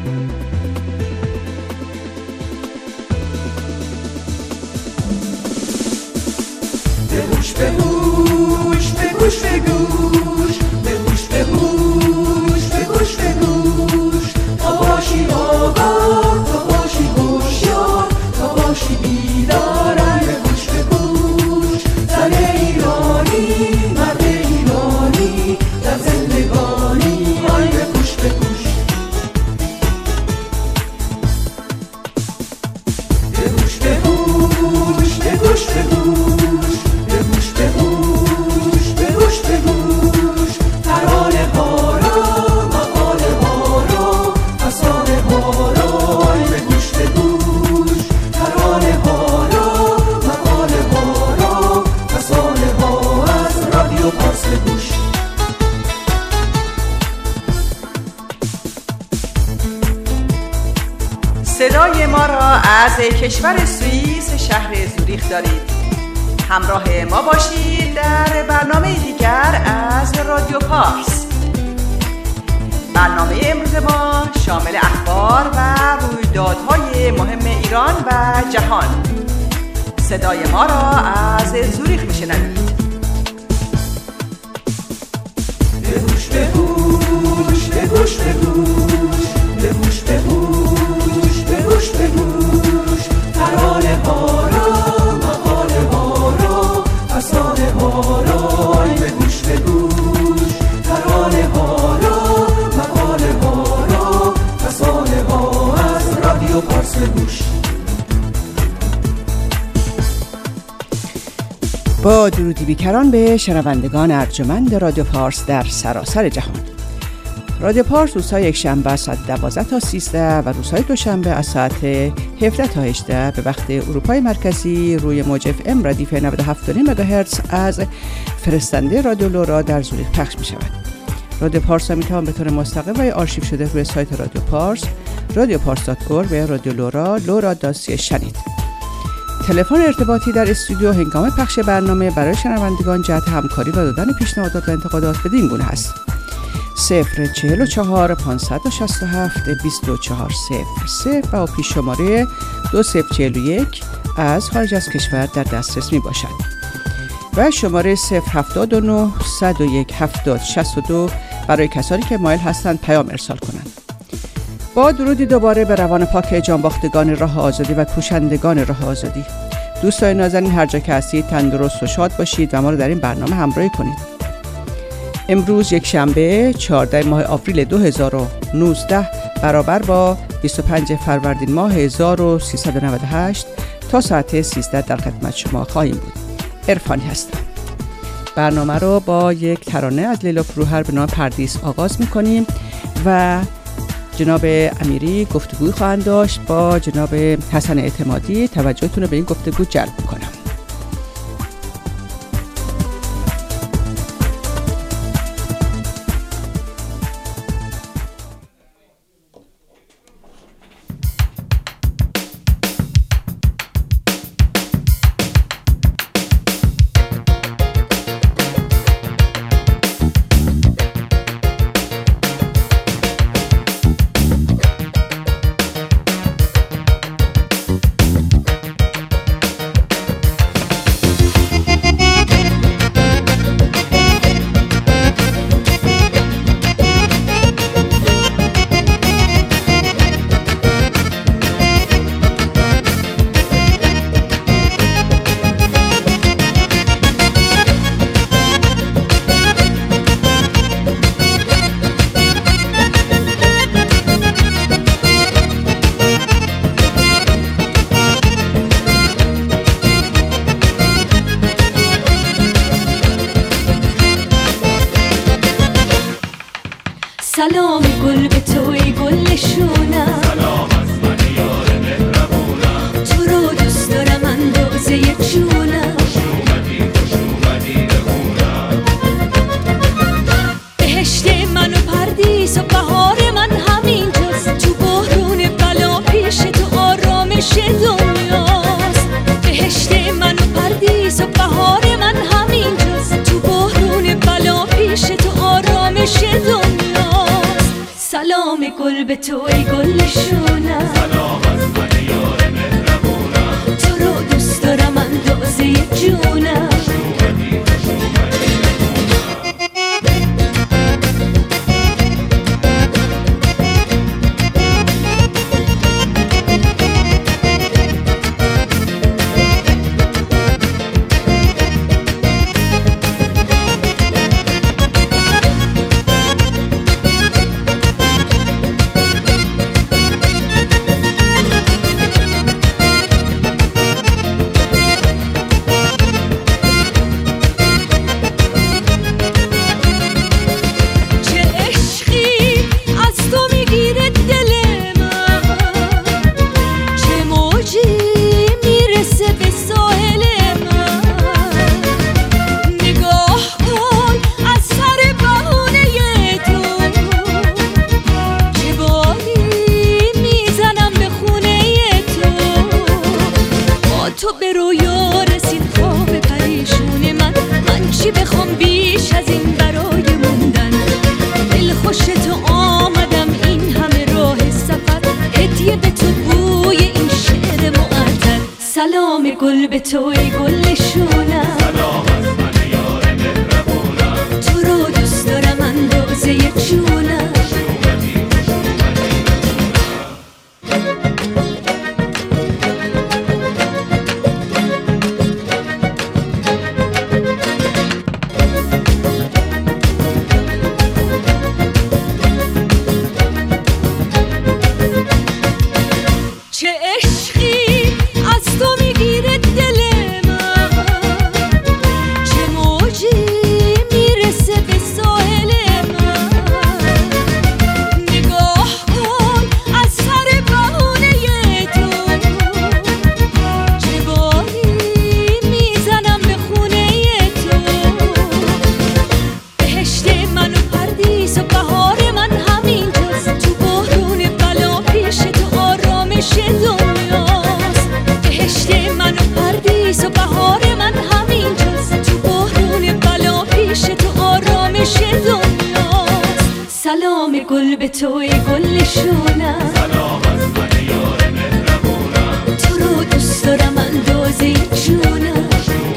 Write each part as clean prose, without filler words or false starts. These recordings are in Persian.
بگوش بگوش بگوش بگوش بگوش بگوش بگوش بگوش تا باشی آگاه تا باشی هوشیار تا باشی بیدار بگوش بگوش زن ایرانی مرد ایرانی در زندگانی بگوش بگوش بگوش بگوش بگوش بگوش صدای ما را از کشور سوئیس شهر زوریخ دارید. همراه ما باشید در برنامه دیگر از رادیو پارس. برنامه امروز ما شامل اخبار و رویدادهای مهم ایران و جهان. صدای ما را از زوریخ میشنوید. بگوش بگوش بگوش بگوش بگوش بگوش بگوش بگوش ترانه ها را مقاله ها را افسانه ها را بگوش بگوش ترانه ها را مقاله ها را افسانه ها از رادیو پارس بگوش. با درودی بیکران به شنوندگان ارجمند رادیو پارس در سراسر جهان. رادیو پارس روزهای یکشنبه از ساعت 12 تا 13 و روزهای دوشنبه از ساعت 17 تا 18 به وقت اروپای مرکزی روی موج FM ردیف 97.5 مگاهرتز از فرستنده رادیو لورا در زوریخ پخش می شود. رادیو پارس هم میتوان به طور مستقیم و آرشیو شده روی سایت رادیو پارس radiopars.org و رادیو لورا.ca شنید. تلفن ارتباطی در استودیو هنگام پخش برنامه برای شنوندگان جهت همکاری و دادن پیشنهادات و انتقادات بدین گونه است: 044 567 2400 و پیش شماره 2041 از خارج از کشور در دسترس می باشد و شماره 079 101 70 62 برای کسانی که مایل هستند پیام ارسال کنند. با درودی دوباره به روان پاک جانباختگان راه آزادی و کوشندگان راه آزادی. دوستان نازنین هر جا که هستید تندرست و شاد باشید و ما رو در این برنامه همراهی کنید. امروز یک شنبه 14 ماه آوریل 2019 برابر با 25 فروردین ماه 1398 تا ساعت 13 در خدمت شما خواهیم بود. عرفانی هستم. برنامه رو با یک ترانه از لیلا فروهر به نام پردیس آغاز می‌کنیم و جناب امیری گفتگوی خواهند داشت با جناب حسن اعتمادی. توجهتون رو به این گفتگو جلب می‌کنم. سلام گل به توی گل شونم، سلام از من یار مهربونم، تو رو دوست دارم اندازه جونم، خوش اومدی بخونم. بهشت من و پردیس و بهار من همینجاست، تو بحرون بلا پیش تو آرامش دنیاست. بهشت من و پردیس و بهار من همینجاست، تو بحرون بلا پیش تو آرامش دنیاست. به تو ای گل شونم، سلام از من یار مهربونم، تو رو دوست دارم اندازه جونم. سلام گل به تو ای گل شونم، سلام از من یار مهربونم، تو رو دوست دارم اندازه جونم. چه عشقی از تو میگیره دل من، چه موجی میرسه به ساحل من. نگاه کن از سر بهونه تو، چه باری میزنم به خونه تو. بهشت من و پردیس و بهار من همینجاست، تو بحرون بلا پیش تو آرامش دنیاست. بهشت من و پردیس و بهار من همینجاست، تو بحرون بلا پیش تو آرامش دنیاست. سلام گل به تو ای گل شونم، سلام از من یار مهربونم، تو رو دوست دارم اندازه جونم.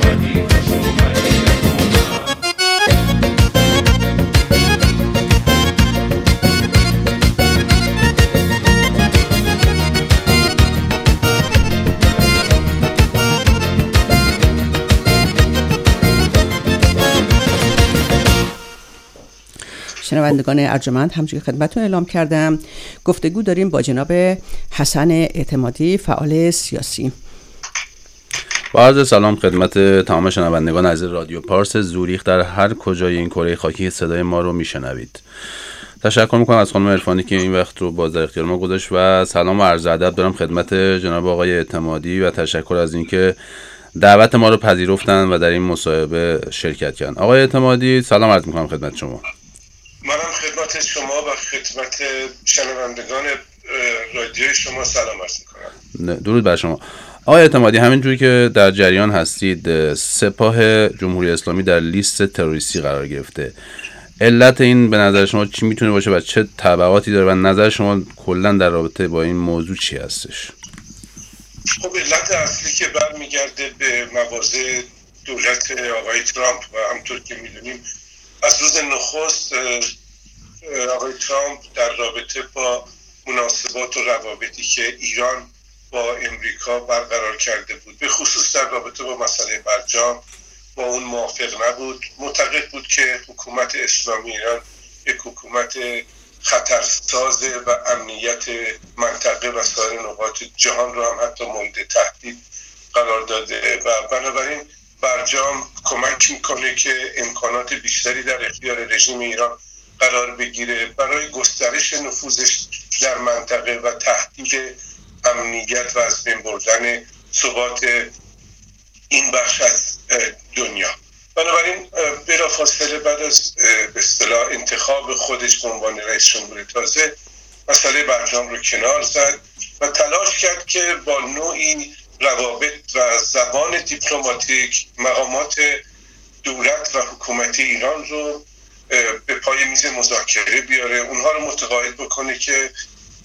شنوندگان ارجمند، همچون که خدمتتون اعلام کردم گفتگو داریم با جناب حسن اعتمادی، فعال سیاسی. با عرض سلام خدمت تمام شنوندگان عزیز رادیو پارس زوریخ در هر کجای این کره خاکی صدای ما رو میشنوید. تشکر میکنم از خانم عرفانی که این وقت رو باز در اختیار ما گذاشت و سلام و عرض ادب دارم خدمت جناب آقای اعتمادی و تشکر از اینکه دعوت ما رو پذیرفتن و در این مصاحبه شرکت کردن. آقای اعتمادی سلام عرض میکنم خدمت شما. منم خدمت شما و خدمت شنوندگان رادیوی شما سلام عرض میکنم. درود بر شما. آقای اعتمادی، همینجوری که در جریان هستید سپاه جمهوری اسلامی در لیست تروریستی قرار گرفته. علت این به نظر شما چی میتونه باشه و چه تبعاتی داره و نظر شما کلا در رابطه با این موضوع چی هستش؟ خب علت اصلی که برمیگرده به مواضع دولت آقای ترامپ و همطور که میدونیم از روز نخست آقای ترامپ در رابطه با مناسبات و روابطی که ایران با امریکا برقرار کرده بود، به خصوص در رابطه با مسئله برجام، با اون موافق نبود. معتقد بود که حکومت اسلامی ایران یک حکومت خطرسازه و امنیت منطقه و سایر نقاط جهان رو هم حتی مورد تهدید قرار داده و بنابراین برجام کمک میکنه که امکانات بیشتری در اختیار رژیم ایران قرار بگیره برای گسترش نفوذش در منطقه و تهدید امنیت و از بین بردن ثبات این بخش از دنیا. بنابراین بلافاصله بعد از به اصطلاح انتخاب خودش به عنوان رئیس جمهور تازه مسئله برجام رو کنار زد و تلاش کرد که با نوعی روابط و زبان دیپلماتیک مقامات دولت و حکومت ایران رو به پای میز مذاکره بیاره، اونها رو متقاعد بکنه که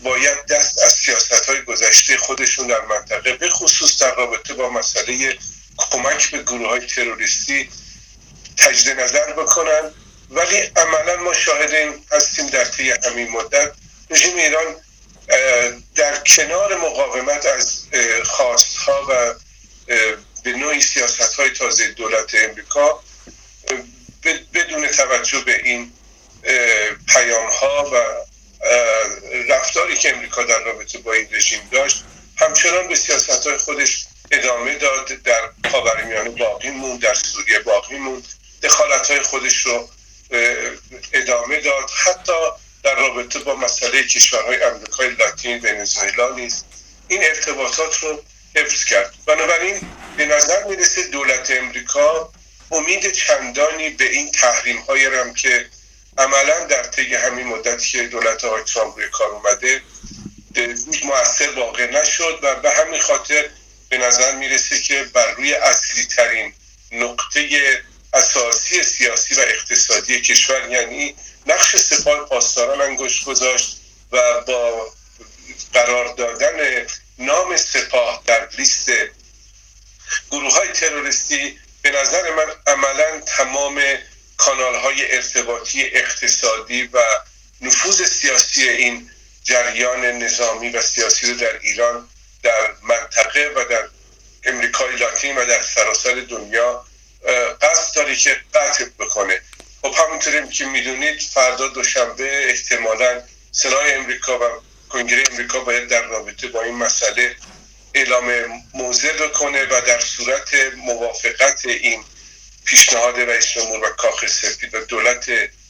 باید دست از سیاست‌های گذشته خودشون در منطقه به خصوص در رابطه با مسئله کمک به گروه‌های تروریستی تجدید نظر بکنن. ولی عملا ما شاهد این هستیم در طی همین مدت رژیم ایران در کنار مقاومت از خواستها و به نوعی سیاست‌های تازه دولت امریکا بدون توجه به این پیام‌ها و رفتاری که امریکا در رابطه با این رژیم داشت همچنان به سیاست‌های خودش ادامه داد، در خاورمیانه باقی موند، در سوریه باقی موند، دخالت‌های خودش رو ادامه داد، حتی در رابطه با مسئله کشورهای آمریکای لاتین ونزوئلا نیز این ارتباطات رو حفظ کرد. بنابراین به نظر میرسه دولت امریکا امید چندانی به این تحریم‌های هم که عملاً در طی همین مدتی که دولت آقای ترامپ روی کار اومده مؤثر واقع نشد و به همین خاطر به نظر میرسه که بر روی اصلی ترین نقطه اساسی سیاسی و اقتصادی کشور، یعنی نقش سپاه پاسداران، انگشت گذاشت و با قرار دادن نام سپاه در لیست گروه‌های تروریستی به نظر من عملاً تمام کانال‌های ارتباطی اقتصادی و نفوذ سیاسی این جریان نظامی و سیاسی رو در ایران، در منطقه و در امریکای لاتین و در سراسر دنیا قصد داره که قطع بکنه. خب همونطوری که میدونید فردا دوشنبه احتمالاً سنای امریکا و کنگره امریکا باید در رابطه با این مسئله اعلام موضع بکنه و در صورت موافقت این پیشنهاد رئیس جمهور و کاخ سفید و دولت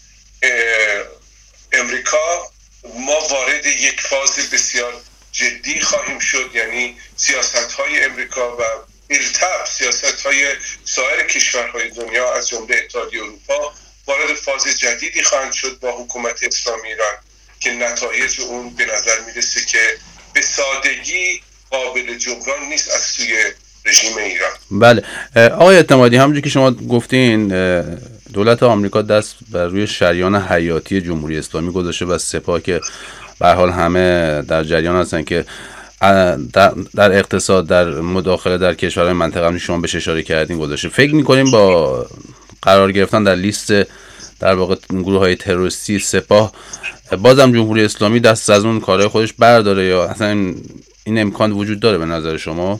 امریکا ما وارد یک فاز بسیار جدی خواهیم شد، یعنی سیاست‌های امریکا و التب سیاست‌های سایر کشورهای دنیا از جمله اتحادیه اروپا وارد فاز جدیدی خواهند شد با حکومت اسلامی ایران که نتایج اون به نظر میرسه که به سادگی قابل جبران نیست از سوی رژیم ایران. بله آقای اعتمادی، همونجوری که شما گفتین دولت آمریکا دست بر روی شریان حیاتی جمهوری اسلامی گذاشته و سپاه که به هر حال همه در جریان هستن که در اقتصاد، در مداخله در کشورهای منطقه هم شما بهش اشاره کردین گذاشته. فکر می‌کنیم با قرار گرفتن در لیست در واقع گروه‌های تروریستی سپاه بازم جمهوری اسلامی دست از اون کارهای خودش برداره یا اصلا این امکان وجود داره به نظر شما؟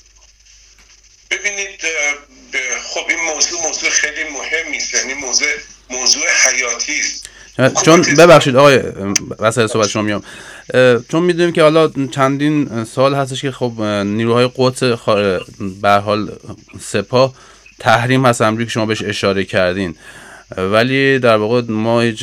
ببینید خب این موضوع خیلی مهمی است، یعنی موضوع حیاتی است. چون ببخشید آقای وسط صحبت شما میام، چون میدونیم که حالا چندین سال هستش که خب نیروهای قدس به هر حال سپاه تحریم هست، همونجوری که شما بهش اشاره کردین، ولی در واقع ما هیچ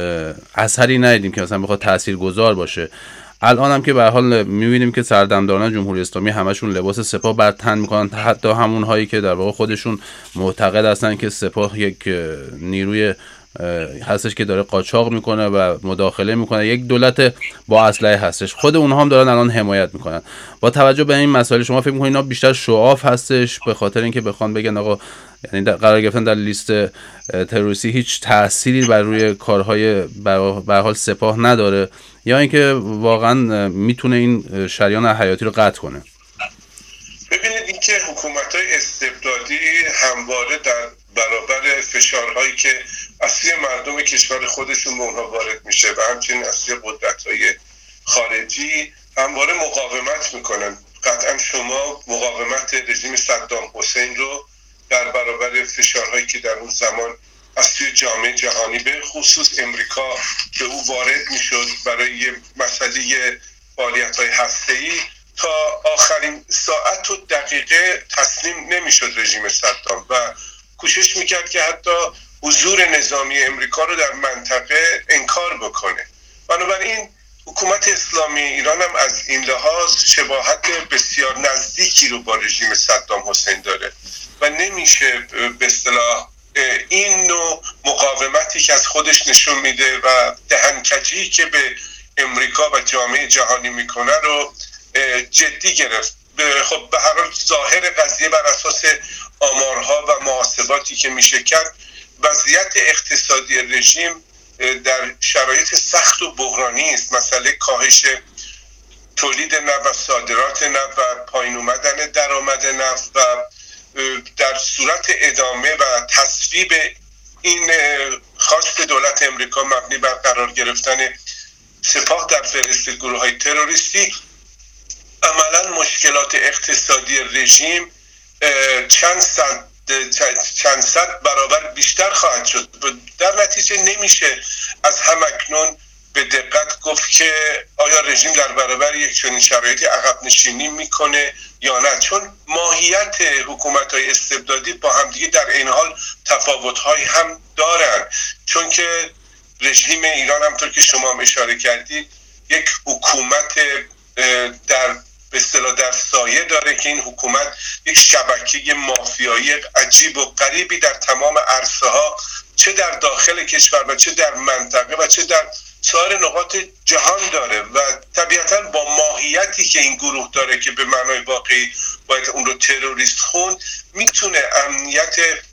اثری ندیدیم که مثلا بخواد تاثیرگذار باشه. الان هم که به هر حال می‌بینیم که سردمداران جمهوری اسلامی همشون لباس سپاه بر تن می‌کنن، حتی همون هایی که در واقع خودشون معتقد هستن که سپاه یک نیروی هستش که داره قاچاق میکنه و مداخله میکنه، یک دولت با اسلحه هستش، خود اونها هم دارن الان حمایت میکنن. با توجه به این مسائل شما فکر میکنید اینا بیشتر شعاف هستش به خاطر اینکه بخوان بگن آقا یعنی قرار گرفتن در لیست تروریستی هیچ تأثیری بر روی کارهای به هر حال سپاه نداره، یا اینکه واقعا میتونه این شریان حیاتی رو قطع کنه؟ ببینید اینکه حکومت‌های استبدادی همواره در برابر فشارهایی که از سوی مردم کشور خودشون به اونها وارد میشه و همچنین از سوی قدرت‌های خارجی همواره مقاومت میکنن. قطعا شما مقاومت رژیم صدام حسین رو در برابر فشارهایی که در اون زمان از سوی جامعه جهانی به خصوص امریکا به او وارد میشد برای مسئله فعالیت‌های هسته‌ای، تا آخرین ساعت و دقیقه تسلیم نمیشد رژیم صدام و کوشش میکرد که حتی حضور نظامی امریکا رو در منطقه انکار بکنه. بنابراین حکومت اسلامی ایران هم از این لحاظ شباهت بسیار نزدیکی رو با رژیم صدام حسین داره و نمیشه به اصطلاح این نوع مقاومتی که از خودش نشون میده و دهنکجی که به امریکا و جامعه جهانی میکنه رو جدی گرفت. خب به هر حال ظاهر قضیه بر اساس آمارها و محاسباتی که میشه کرد، وضعیت اقتصادی رژیم در شرایط سخت و بحرانی است. مسئله کاهش تولید نفت و صادرات نفت و پایین اومدن درآمد نفت و در صورت ادامه و تصویب این خواست دولت امریکا مبنی بر قرار گرفتن سپاه در فهرست گروه‌های تروریستی، عملاً مشکلات اقتصادی رژیم چند صد برابر بیشتر خواهد شد. در نتیجه نمیشه از همکنون به دقت گفت که آیا رژیم در برابر یک چنین شرایطی عقب نشینی میکنه یا نه، چون ماهیت حکومت‌های استبدادی با همدیگه در این حال تفاوت‌هایی هم دارن، چون که رژیم ایران همطور که شما هم اشاره کردید یک حکومت به اصطلاح در سایه داره که این حکومت یک شبکه مافیایی عجیب و غریبی در تمام عرصه‌ها، چه در داخل کشور و چه در منطقه و چه در سایر نقاط جهان داره و طبیعتاً با ماهیتی که این گروه داره که به معنای واقعی باید اون رو تروریست خوند، میتونه امنیت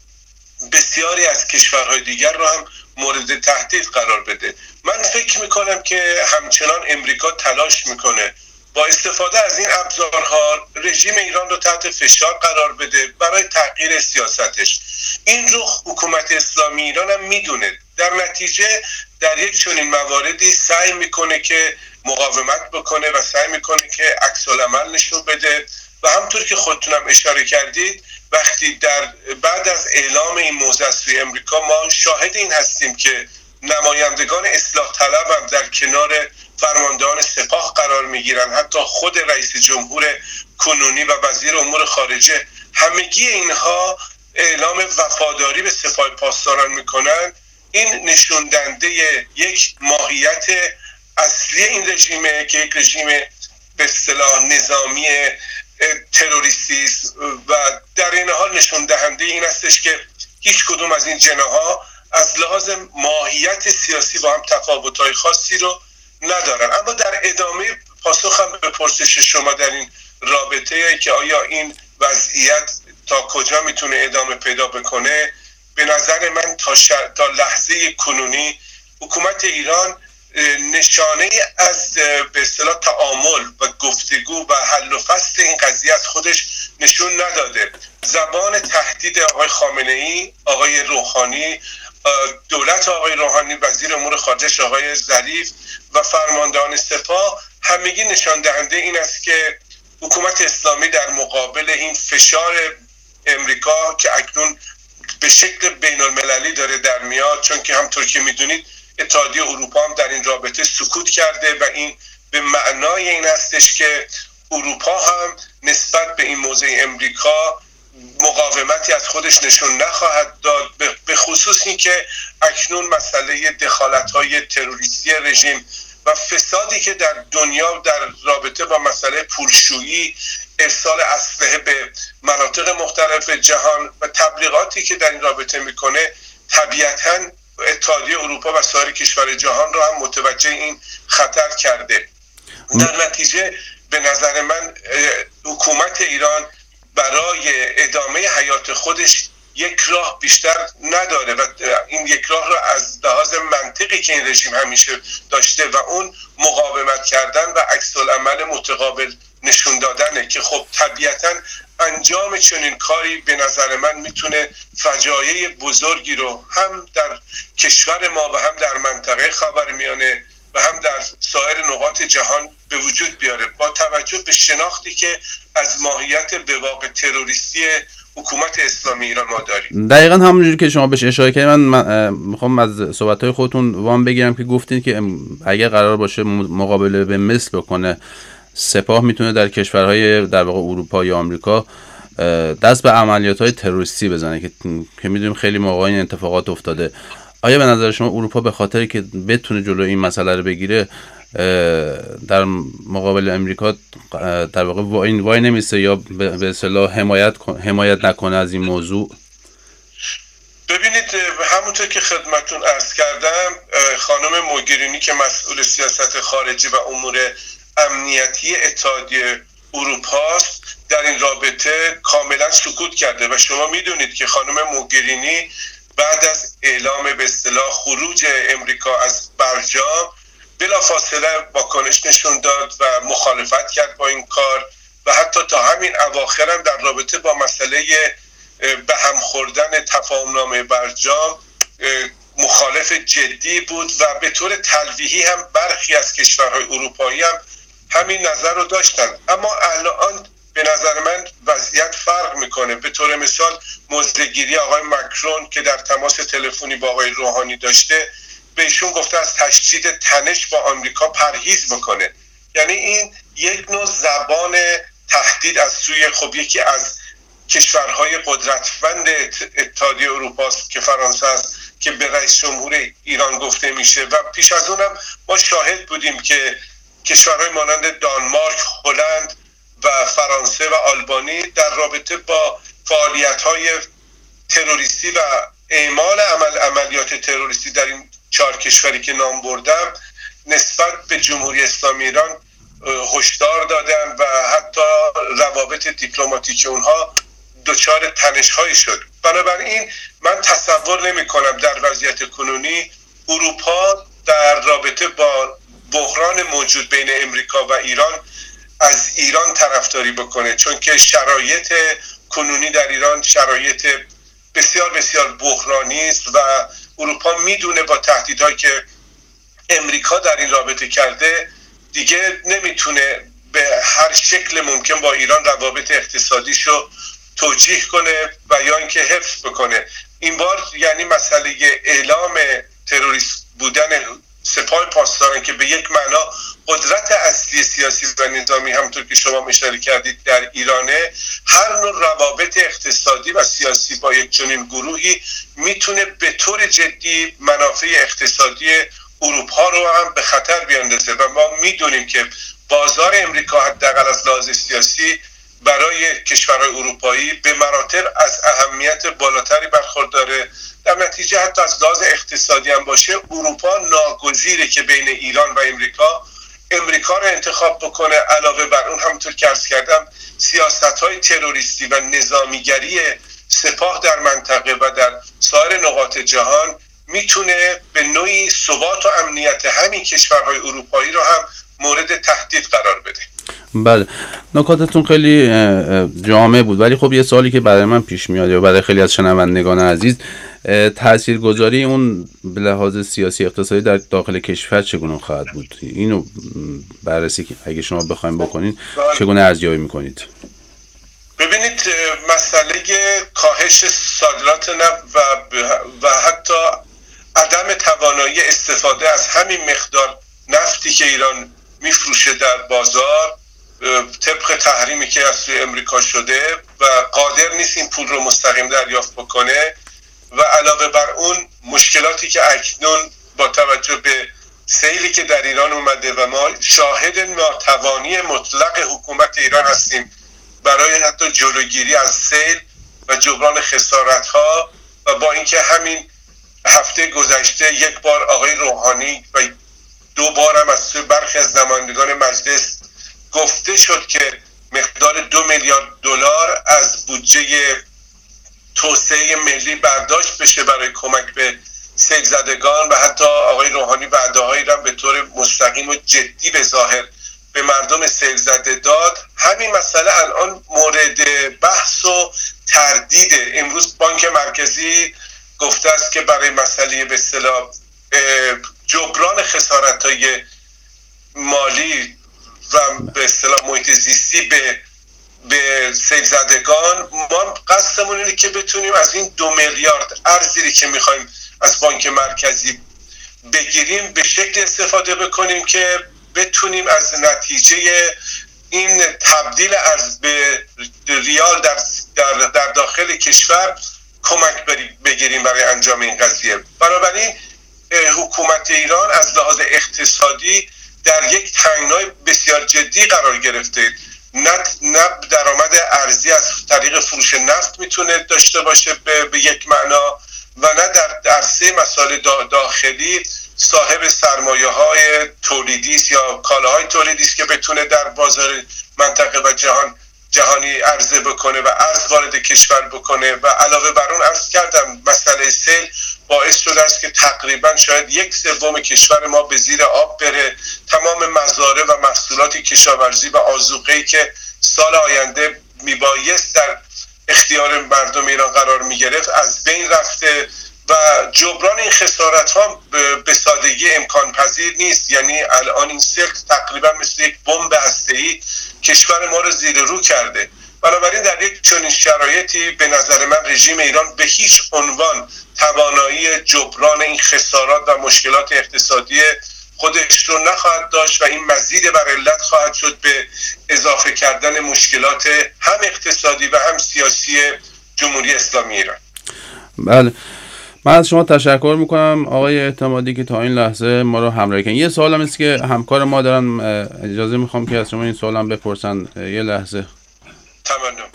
بسیاری از کشورهای دیگر رو هم مورد تهدید قرار بده. من فکر میکنم که همچنان امریکا تلاش میکنه با استفاده از این ابزارها رژیم ایران رو تحت فشار قرار بده برای تغییر سیاستش. این رو حکومت اسلامی ایران هم میدونه، در نتیجه در یک چنین مواردی سعی میکنه که مقاومت بکنه و سعی میکنه که عکس العمل نشون بده و همطور که خودتونم اشاره کردید وقتی در بعد از اعلام این موضوع سوی امریکا ما شاهد این هستیم که نمایندگان اصلاح طلب هم در کنار فرماندهان سپاه قرار میگیرن، حتی خود رئیس جمهور کنونی و وزیر امور خارجه، همگی اینها اعلام وفاداری به سپاه پاسداران میکنن. این نشون دهنده یک ماهیت اصلی این رژیمه که یک رژیم به اصطلاح نظامی تروریستی است و در این حال نشون دهنده این هستش که هیچ کدوم از این جناح‌ها از لحاظ ماهیت سیاسی با هم تفاوت‌های خاصی رو ندارن. اما در ادامه پاسخم به پرسش شما در این رابطه که آیا این وضعیت تا کجا میتونه ادامه پیدا بکنه، به نظر من تا لحظه کنونی حکومت ایران نشانه از به اصطلاح تعامل و گفتگو و حل و فصل این قضیه از خودش نشون نداده. زبان تهدید آقای خامنه‌ای، آقای روحانی، دولت آقای روحانی، وزیر امور خارجه آقای ظریف و فرماندهان سپاه همگی نشان دهنده این است که حکومت اسلامی در مقابل این فشار امریکا که اکنون به شکل بین المللی داره در میاد، چون که همطور که میدونید اتحادیه اروپا هم در این رابطه سکوت کرده و این به معنای این هستش که اروپا هم نسبت به این موضوع امریکا مقاومتی از خودش نشون نخواهد داد، به خصوص این که اکنون مسئله دخالت‌های تروریستی رژیم و فسادی که در دنیا در رابطه با مسئله پولشویی، ارسال اسلحه به مناطق مختلف جهان و تبلیغاتی که در این رابطه میکنه، طبیعتاً اتحادیه اروپا و سایر کشور جهان را هم متوجه این خطر کرده. در نتیجه به نظر من حکومت ایران برای ادامه حیات خودش یک راه بیشتر نداره و این یک راه را از لحاظ منطقی که این رژیم همیشه داشته و اون مقاومت کردن و عکس العمل متقابل نشون دادنه که خب طبیعتاً انجام چنین کاری به نظر من میتونه فجایع بزرگی رو هم در کشور ما و هم در منطقه خاورمیانه و هم در سایر نقاط جهان به وجود بیاره، با توجه به شناختی که از ماهیت به واقع تروریستی حکومت اسلامی ایران ما داریم. دقیقاً همونجوری که شما بهش اشاره کردید، من میخوام از صحبت‌های خودتون وام بگیرم که گفتین که اگه قرار باشه مقابله به مثل بکنه سپاه میتونه در کشورهای در واقع اروپا یا آمریکا دست به عملیات‌های تروریستی بزنه که میدونیم خیلی موقع این اتفاقات افتاده. آیا به نظر شما اروپا به خاطری که بتونه جلو این مسئله رو بگیره در مقابل امریکا در واقع وای نمیسته یا به اصطلاح حمایت نکنه از این موضوع؟ ببینید، همونطور که خدمتون عرض کردم، خانم موگرینی که مسئول سیاست خارجی و امور امنیتی اتحادیه اروپاست در این رابطه کاملا سکوت کرده و شما میدونید که خانم موگرینی بعد از اعلام به اصطلاح خروج امریکا از برجام بلافاصله واکنش نشون داد و مخالفت کرد با این کار و حتی تا همین اواخر هم در رابطه با مسئله به هم خوردن تفاهمنامه برجام مخالف جدی بود و به طور تلویحی هم برخی از کشورهای اروپایی هم همین نظر رو داشتن. اما الان به نظر من وضعیت فرق میکنه. به طور مثال موضع‌گیری آقای مکرون که در تماس تلفنی با آقای روحانی داشته، بهشون گفته از تشدید تنش با آمریکا پرهیز بکنه. یعنی این یک نوع زبان تهدید از سوی یکی از کشورهای قدرتمند اتحادیه اروپا است که فرانسه است که به رئیس جمهور ایران گفته میشه و پیش از اونم ما شاهد بودیم که کشورهای مانند دانمارک، هلند و فرانسه و آلبانی در رابطه با فعالیت‌های تروریستی و اعمال عملیات تروریستی در این 4 کشوری که نام بردم نسبت به جمهوری اسلامی ایران هشدار دادن و حتی روابط دیپلماتیک اونها دچار تنش‌هایی شد. بنابراین من تصور نمی‌کنم در وضعیت کنونی اروپا در رابطه با بحران موجود بین امریکا و ایران از ایران طرفداری بکنه، چون که شرایط کنونی در ایران شرایط بسیار بسیار بحرانی است و اروپا میدونه با تهدیدهایی که امریکا در این رابطه کرده دیگه نمیتونه به هر شکل ممکن با ایران روابط اقتصادیشو توجیه کنه و یا اینکه حفظ بکنه. این بار یعنی مسئله اعلام تروریست بودن سپاه پاسداران که به یک معنا قدرت اصلی سیاسی و نظامی همونطور که شما اشاره کردید در ایرانه، هر نوع روابط اقتصادی و سیاسی با یک چنین گروهی میتونه به طور جدی منافع اقتصادی اروپا رو هم به خطر بیاندازه و ما میدونیم که بازار امریکا حداقل از لحاظ سیاسی برای کشورهای اروپایی به مراتب از اهمیت بالاتری برخورداره. در نتیجه حتی از لحاظ اقتصادی هم باشه اروپا ناگزیره که بین ایران و امریکا رو انتخاب بکنه. علاوه بر اون همونطور که عرض کردم سیاست‌های تروریستی و نظامیگری سپاه در منطقه و در سایر نقاط جهان میتونه به نوعی ثبات و امنیت همین کشورهای اروپایی رو هم مورد تهدید قرار بده. بله، نکاتتون خیلی جامع بود، ولی خب یه سوالی که برای من پیش میاد یا برای خیلی از شنوندگان عزیز، تاثیرگذاری اون به لحاظ سیاسی اقتصادی در داخل کشور چگونه خواهد بود؟ اینو بررسی اگه شما بخواید بکنید چگونه ارزیابی میکنید؟ ببینید مسئله کاهش صادرات نفت و حتی عدم توانایی استفاده از همین مقدار نفتی که ایران میفروشه در بازار طبق تحریمی که از سوی امریکا شده و قادر نیست این پول رو مستقیم دریافت بکنه و علاوه بر اون مشکلاتی که اکنون با توجه به سیلی که در ایران اومده و ما شاهد ناتوانی مطلق حکومت ایران هستیم برای حتی جلوگیری از سیل و جبران خسارت‌ها و با اینکه همین هفته گذشته یک بار آقای روحانی و 2 بار هم از سوی برخی از نمایندگان مجلس گفته شد که مقدار 2 میلیارد دلار از بودجه توسعه ملی برداشت بشه برای کمک به سیل زدگان و حتی آقای روحانی وعده‌هایی را به طور مستقیم و جدی به ظاهر به مردم سیل زده داد. همین مسئله الان مورد بحث و تردیده. امروز بانک مرکزی گفته است که برای مسئله به اصطلاح جبران خسارت‌های مالی و به اصطلاح محیط زیستی به سیل زدگان ما قصدمون اینه که بتونیم از این 2 میلیارد ارزی که میخوایم از بانک مرکزی بگیریم به شکل استفاده بکنیم که بتونیم از نتیجه این تبدیل ارز به ریال در داخل کشور کمک بگیریم برای انجام این قضیه. بنابراین حکومت ایران از لحاظ اقتصادی در یک تنگنای بسیار جدی قرار گرفته. نه درآمد ارزی از طریق فروش نفت میتونه داشته باشه به یک معنا و نه در عرصه مسائل داخلی صاحب سرمایه‌های تولیدی است یا کالاهای تولیدی است که بتونه در بازار منطقه و جهان جهانی عرضه بکنه و ارز وارد کشور بکنه و علاوه بر اون عرض کردم مسئله سیل باعث شده است که تقریبا شاید 1/3 کشور ما به زیر آب بره. تمام مزارع و محصولات کشاورزی و آذوقه‌ای که سال آینده میبایست در اختیار مردم ایران قرار میگرفت از بین رفته و جبران این خسارت ها به سادگی امکان پذیر نیست. یعنی الان این سیل تقریبا مثل یک بمب هسته‌ای کشور ما رو زیر رو کرده. بنابراین در یک چنین شرایطی به نظر من رژیم ایران به هیچ عنوان توانایی جبران این خسارات و مشکلات اقتصادی خودش رو نخواهد داشت و این مزید بر علت خواهد شد به اضافه کردن مشکلات هم اقتصادی و هم سیاسی جمهوری اسلامی ایران. بله، من از شما تشکر میکنم آقای اعتمادی که تا این لحظه ما رو همراهی کردن. یه سوالم است که همکار ما دارن، اجازه میخوام که از شما این سوالم بپرسن. یه لحظه. تمام.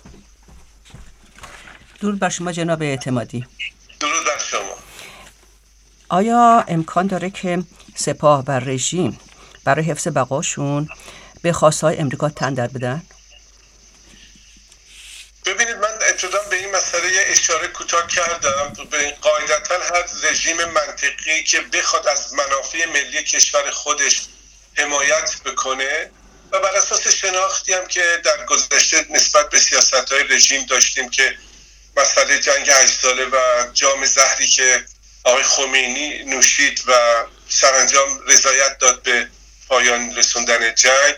درود بر شما جناب اعتمادی. درود بر شما. آیا امکان داره که سپاه و رژیم برای حفظ بقاشون به خواستهای امریکا تن در بدن؟ ببینید، من ابتدا به این مسئله اشاره کوتاه کردم. قاعدتا هر رژیم منطقی که بخواد از منافع ملی کشور خودش حمایت بکنه و بر اساس شناختی هم که در گذشته نسبت به سیاست‌های رژیم داشتیم که مسئله جنگ 8 ساله و جام زهری که آقای خمینی نوشید و سرانجام رضایت داد به پایان رسوندن جنگ،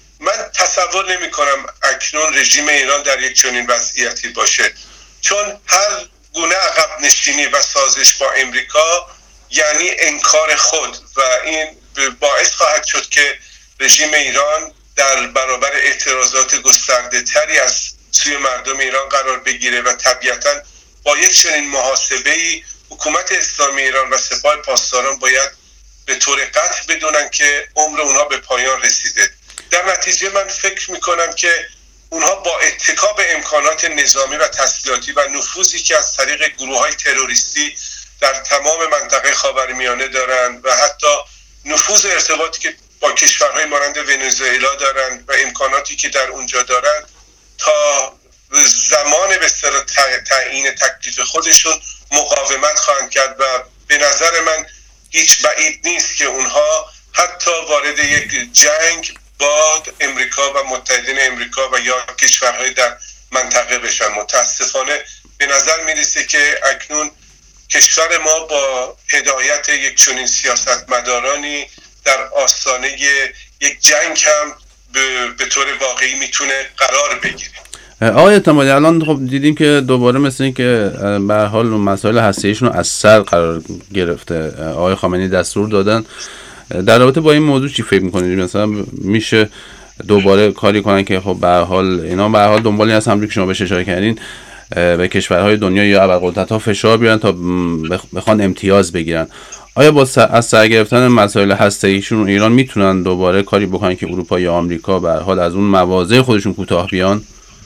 من تصور نمی کنم اکنون رژیم ایران در یک چنین وضعیتی باشه، چون هر گونه عقب نشینی و سازش با امریکا یعنی انکار خود و این باعث خواهد شد که رژیم ایران در برابر اعتراضات گسترده تری از سوی مردم ایران قرار بگیره و طبیعتاً با یک چنین محاسبه‌ای حکومت اسلامی ایران و سپاه پاسداران باید به طور قطع بدونن که عمر اونها به پایان رسیده. در نتیجه من فکر میکنم که اونها با اتکا به امکانات نظامی و تسلیحاتی و نفوذی که از طریق گروه‌های تروریستی در تمام منطقه خاورمیانه دارن و حتی نفوذ ارتباطی که با کشورهای مانند ونزوئلا دارن و امکاناتی که در اونجا دارن تا زمان به اصطلاح تعیین تکلیف خودشون مقاومت خواهند کرد و به نظر من هیچ بعید نیست که اونها حتی وارد یک جنگ با امریکا و متحدین امریکا و یا کشورهای در منطقه بشن. متاسفانه به نظر میرسه که اکنون کشور ما با هدایت یک چنین سیاستمدارانی در آستانه یک جنگ هم به طور واقعی میتونه قرار بگیره. آقای اعتمادی، الان خب دیدیم که دوباره مثل این که به هر حال مسائل هسته‌ایشون از سر قرار گرفته. آقای خامنه‌ای دستور دادن. در رابطه با این موضوع چی فکر می‌کنید؟ مثلا میشه دوباره کاری کنن که خب به هر حال اینا به هر حال دنبال این هست، همونجوری که شما بهش اشاره کردین، به کشورهای دنیا یا ابرقدرت‌ها فشار بیارن تا بخوان امتیاز بگیرن. آیا با از سر گرفتن مسائل هسته‌ایشون ایران میتونن دوباره کاری بکنن که اروپا یا آمریکا به هر حال از اون مواضع خودشون کوتاه بیان؟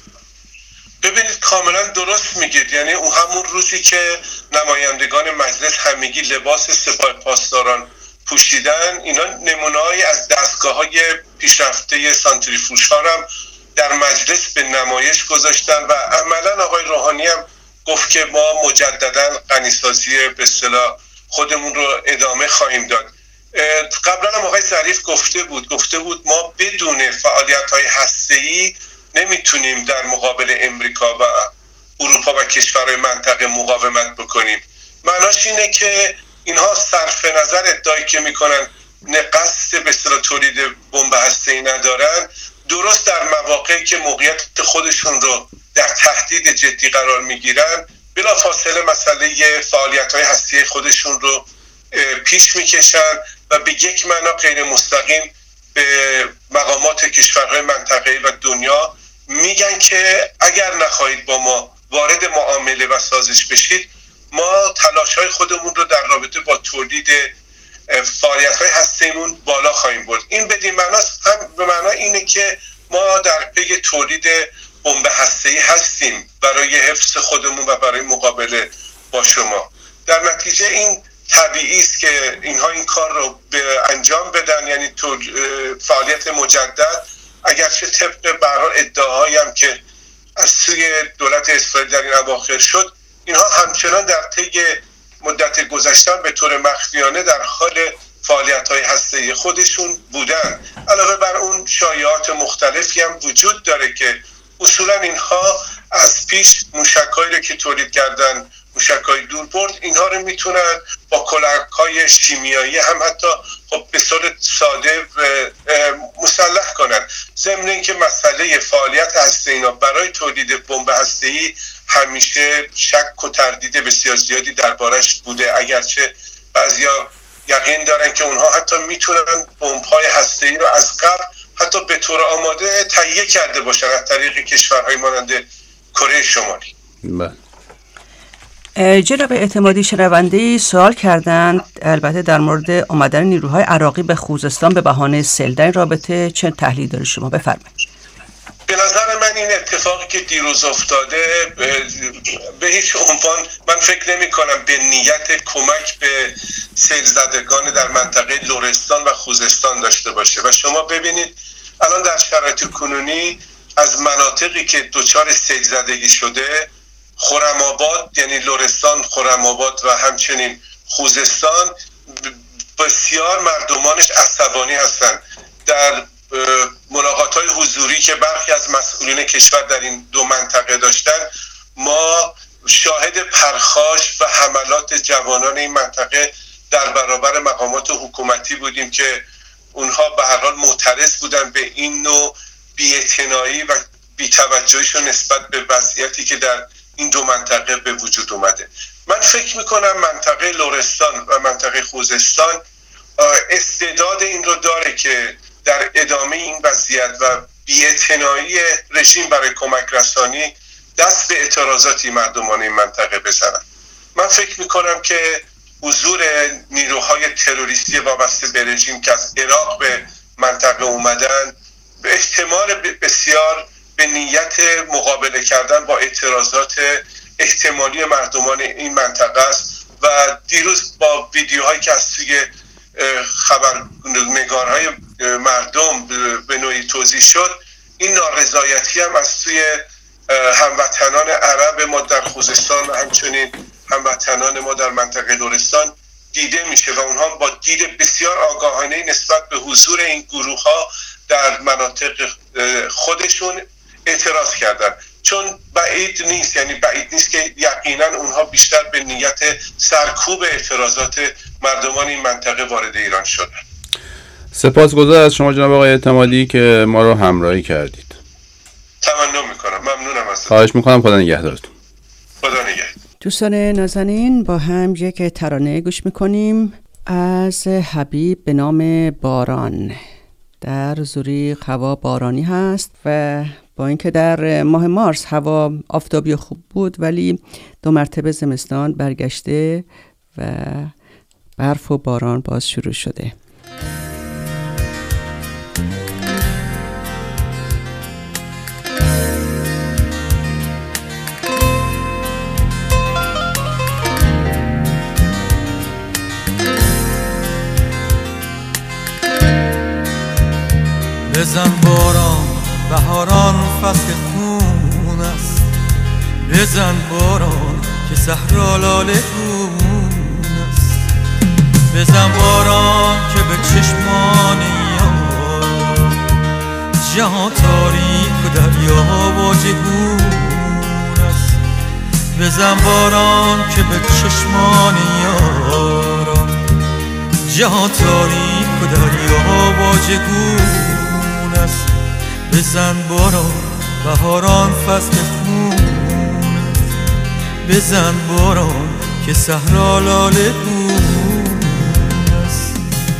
ببینید، کاملا درست میگید. یعنی اون همون روزی که نمایندگان مجلس همگی لباس سپاه پاسداران پوشیدن، اینا نمونه‌ای از دستگاه‌های پیشرفته سانتریفوژها هم در مجلس به نمایش گذاشتن و عملاً آقای روحانی هم گفت که ما مجدداً غنی‌سازی به اصطلاح خودمون رو ادامه خواهیم داد. قبلا هم آقای ظریف گفته بود ما بدون فعالیت‌های هسته‌ای نمیتونیم در مقابل امریکا و اروپا و کشورهای منطقه مقاومت بکنیم. معناش اینه که اینها صرف نظر ادعایی که میکنن قصد به اصطلاح تولید بمب هسته‌ای ندارن، درست در مواقعی که موقعیت خودشون رو در تهدید جدی قرار میگیرن بلافاصله مسئله فعالیت‌های هسته‌ای خودشون رو پیش میکشن و به یک معنا غیر مستقیم به مقامات کشورهای منطقه‌ای و دنیا میگن که اگر نخواهید با ما وارد معامله و سازش بشید، ما تلاش‌های خودمون رو در رابطه با تولید فعالیت‌های هسته‌ایمون بالا خواهیم برد. این بدین معناست، هم به معنای اینه که ما در پی تولید بمب هسته‌ای هستیم برای حفظ خودمون و برای مقابله با شما. در نتیجه این طبیعی است که اینها این کار رو به انجام بدن، یعنی فعالیت مجدد اگرچه طبق به هر حال ادعاهایی هم که از سوی دولت اسرائیل در این اواخر شد، اینها همچنان در طی مدت گذشته به طور مخفیانه در حال فعالیت‌های هسته‌ای خودشون بودن. علاوه بر اون شایعات مختلفی هم وجود داره که اصولا اینها از پیش موشک‌هایی رو که تولید کردن، موشک‌های دوربرد، اینها رو میتونن با کلاهک‌های شیمیایی هم حتی خب به صورت ساده مسلح کنن. ضمن اینکه مسئله فعالیت هسته‌ای اینا برای تولید بمب هسته‌ای همیشه شک و تردید بسیار زیادی دربارش بوده، اگرچه بعضیا یقین دارن که اونها حتی میتونن بمب‌های هسته‌ای رو از قبل حتی به طور آماده تهیه کرده باشن از طریق کشورهای مانند کره شمالی. جناب اعتمادی، شنونده‌ای سوال کردند البته در مورد آمدن نیروهای عراقی به خوزستان به بهانه سیل. در این رابطه چه تحلیل دارید شما؟ بفرمایید. به نظر من این اتفاقی که دیروز افتاده به هیچ عنوان من فکر نمی کنم به نیت کمک به سیل زدگان در منطقه لرستان و خوزستان داشته باشه. و شما ببینید الان در شرایط کنونی از مناطقی که دچار سیل زدگی شده، خرم‌آباد یعنی لرستان، خرم‌آباد و همچنین خوزستان، بسیار مردمانش عصبانی هستند. در ملاقات‌های حضوری که برخی از مسئولین کشور در این دو منطقه داشتن، ما شاهد پرخاش و حملات جوانان این منطقه در برابر مقامات حکومتی بودیم که اونها به هر حال معترض بودن به این نوع بی‌اعتنایی و بی‌توجهیشون نسبت به وضعیتی که در این دو منطقه به وجود اومده. من فکر میکنم منطقه لرستان و منطقه خوزستان استعداد این رو داره که در ادامه این وضعیت و بی‌اعتنایی رژیم برای کمک رسانی دست به اعتراضاتی مردمان این منطقه بزنن. من فکر میکنم که حضور نیروهای تروریستی وابسته به رژیم که از عراق به منطقه اومدن به احتمال بسیار به نیت مقابله کردن با اعتراضات احتمالی مردمان این منطقه است. و دیروز با ویدیوهایی که از توی خبرنگارهای مردم به نوعی توضیح شد، این نارضایتی هم از توی هموطنان عرب ما در خوزستان و همچنین هموطنان ما در منطقه لرستان دیده میشه و اونها با دید بسیار آگاهانه نسبت به حضور این گروه ها در مناطق خودشون اعتراض کردن. چون بعید نیست که یقینا اونها بیشتر به نیت سرکوب اعتراضات مردمان این منطقه وارد ایران شدن. سپاسگزار از شما جناب آقای اعتمادی که ما رو همراهی کردید. تمنن میکنم. ممنونم ازتون. خواهش میکنم. خدا نگهدارتون. خدا نگهدار. دوستان نازنین، با هم یک ترانه گوش میکنیم از حبیب به نام باران. در زوریخ هوا بارانی هست و با اینکه در ماه مارس هوا آفتابی خوب بود، ولی 2 مرتبه زمستان برگشته و برف و باران باز شروع شده. بزن باران، بهاران فصل خون است. بزن باران که صحرا لاله گون است. بزن باران که به چشمان یار جهان تاریک و دریا و جهون است. بزن باران که به چشمان یار جهان تاریک و دریا و جهون است. بزن باران، بهاران فصل خون است. بزن باران که صحرا لاله گون است.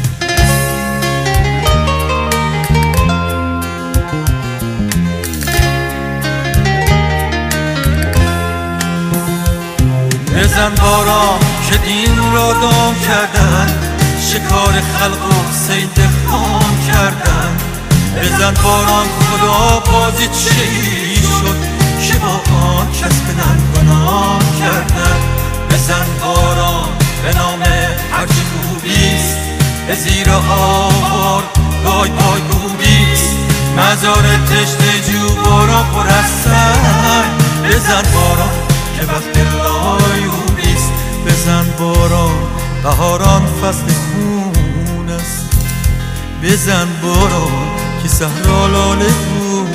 بزن باران که دین را دام کردن، شکار خلق و صید خام کردن. بزن باران خدا بازی چی شد که با آن کس بدن گناه کردن. بزن باران به نام هرچی خوبیست، به زیر آوار بای بای بودیست. من مزار تشنه جو باران پر از سنگ. بزن باران که وقت لایونیست، بزن باران بهاران فصل خون است. بزن باران که صحرا لاله بود.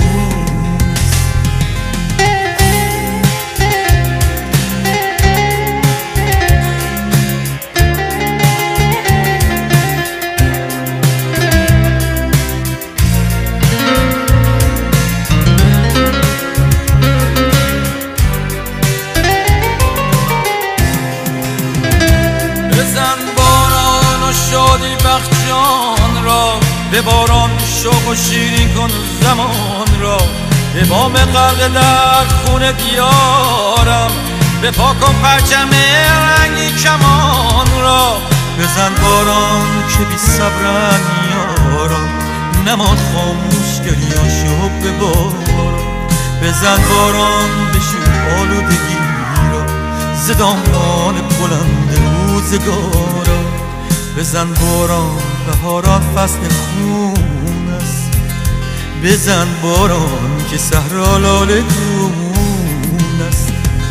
به باران شوق و شیرین کن زمان را، به بام غرق در خون دیارم، به پا کن پرچم رنگی کمان را. بزن باران که بی صبرن یارم، نماد خاموش گریان شو به باران. بزن باران بشور آلودگی را ز دامان بلند روزگارا. بزن باران بهاران فصل خون است. بزن باران که صحرا لاله گون است.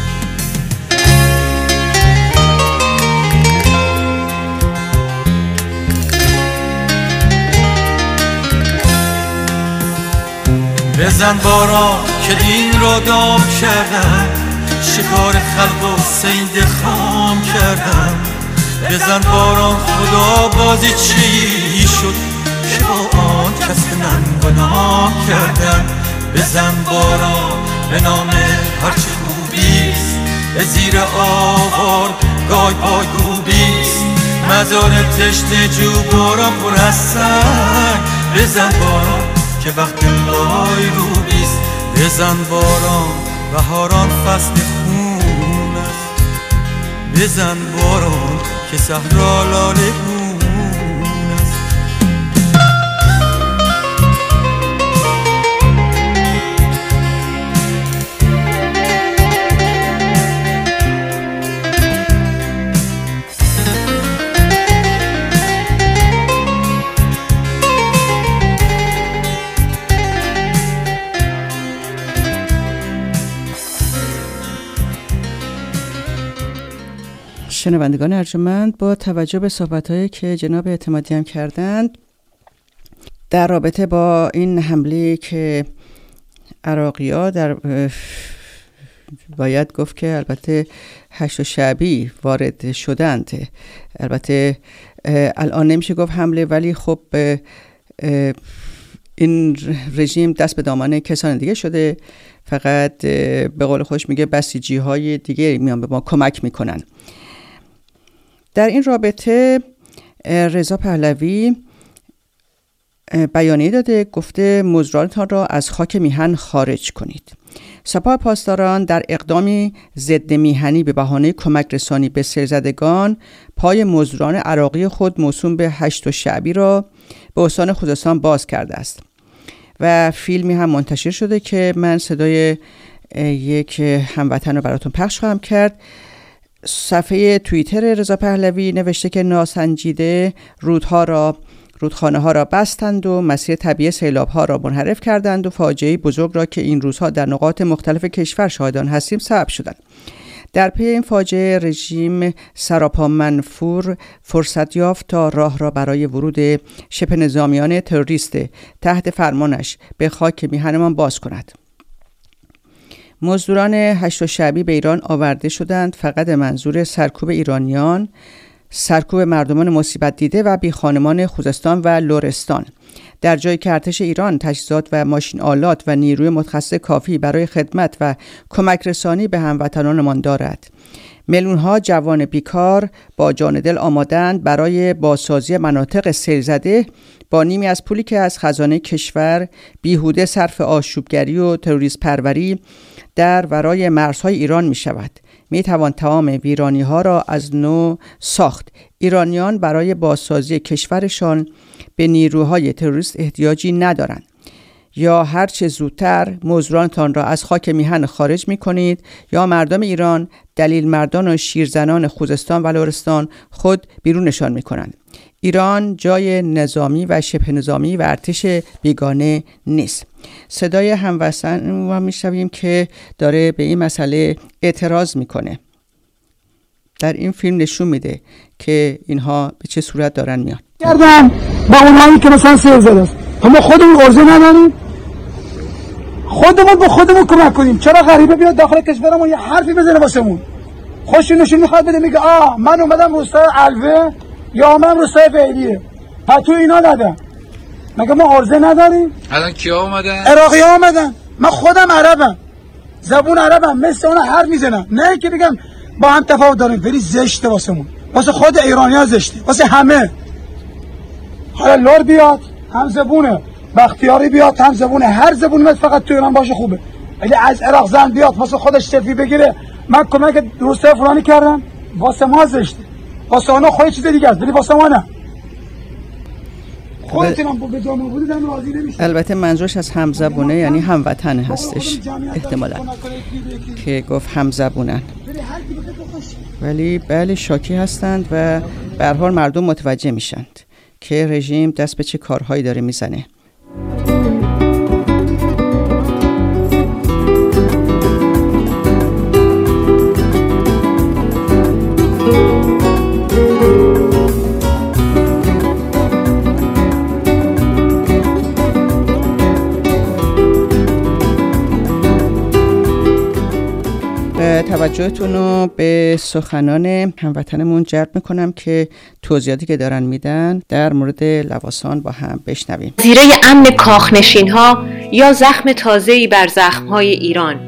بزن باران که دین را دام کردن، شکار خلق و صید خام کردن. بزن باران خدا بازی چی شد که با آن کس ننگ و نام کردن. بزن باران به نام هرچی خوبیست، به زیر آوار گای پای گوبیست. مزار تشنه جو باران پر از سنگ. بزن باران که وقت لای روبیست. بزن باران بهاران فصل خون است. بزن باران که صحرا لاله گون است. شنوندگان ارجمند، با توجه به صحبت‌هایی که جناب اعتمادی هم کردند در رابطه با این حمله که عراقی‌ها در باید گفت که البته 8 شعبی وارد شدند، البته الان نمیشه گفت حمله، ولی خب این رژیم دست به دامن کسان دیگه شده، فقط به قول خودش میگه بسیجی‌های دیگه میان به ما کمک میکنن. در این رابطه رضا پهلوی بیانیه داده، گفته مزدورانتان را از خاک میهن خارج کنید. سپاه پاسداران در اقدامی ضد میهنی به بهانه کمک رسانی به سیلزدگان پای مزدوران عراقی خود موسوم به 8 شعبی را به استان خوزستان باز کرده است و فیلمی هم منتشر شده که من صدای یک هموطن رو براتون پخش خواهم کرد. صفحه توییتر رضا پهلوی نوشته که ناسنجیده رودخانه ها را بستند و مسیر طبیعی سیلاب ها را منحرف کردند و فاجعه بزرگ را که این روزها در نقاط مختلف کشور شاهدان هستیم سبب شدند. در پی این فاجعه رژیم سراپا منفور فرصت یافت تا راه را برای ورود شبه نظامیان تروریست تحت فرمانش به خاک میهنمان باز کند. مزدوران 8 شعبی به ایران آورده شدند فقط منظور سرکوب ایرانیان، سرکوب مردمان مصیبت دیده و بی خانمان خوزستان و لرستان، در جایی که ارتش ایران تجهیزات و ماشین آلات و نیروی متخصص کافی برای خدمت و کمک رسانی به هموطنانمان دارد. میلیون‌ها جوان بیکار با جان دل آمادند برای بازسازی مناطق سیل زده با نیمی از پولی که از خزانه کشور بیهوده صرف آشوبگری و تروریسم پروری در ورای مرزهای ایران می شود. می توان تمام ویرانی ها را از نو ساخت. ایرانیان برای بازسازی کشورشان به نیروهای تروریست احتیاجی ندارند. یا هر چه زودتر مزدورانتان را از خاک میهن خارج می کنید یا مردم ایران دلیل مردان و شیرزنان خوزستان و لرستان خود بیرونشان می کنند. ایران جای نظامی و شبه نظامی و ارتش بیگانه نیست. صدای هموطن رو میشنویم که داره به این مسئله اعتراض میکنه. در این فیلم نشون میده که اینها به چه صورت دارن میان. کردن با اونهایی که مثلا سیل زده است. ما خودمون ارزه نداریم، خودمون به خودمون کمک کنیم. چرا غریبه بیاد داخل کشورمون یه حرفی بزنه واسمون؟ خوشونشون میخواد بده میگه من اومدم روستای الوه یا اومدم روستای فعلیه، پتو اینا ندن. مگه ما ارزه نداریم؟ الان کیا اومدن؟ عراقی ها اومدن. من خودم عربم، زبون عربم، مثل اون حرف میزنم. نه که بگم با هم تفاوت داریم، ولی زشته واسمون، واسه خود ایرانی‌ها زشته، واسه همه. حالا لور بیاد هم زبونه، بختیاری بیاد هم زبونه، هر زبونی مثل فقط تو ایران باشه خوبه. ولی از عراق زن بیاد واسه خودش سلفی بگیره من کمک روستا فلانی کردم، واسه ما زشته، واسه اونا خود چیز دیگه است، ولی واسه ما نه. البته منظورش از همزبونه یعنی هموطن هستش احتمالا که گفت همزبونن، ولی بله شاکی هستند و به هر حال مردم متوجه میشند که رژیم دست به چه کارهایی داره میزنه. توجهتون رو به سخنان هموطنمون جلب میکنم که توضیحاتی که دارن میدن در مورد لواسان با هم بشنویم. زیره امن کاخنشین ها یا زخم تازه‌ای بر زخم‌های ایران.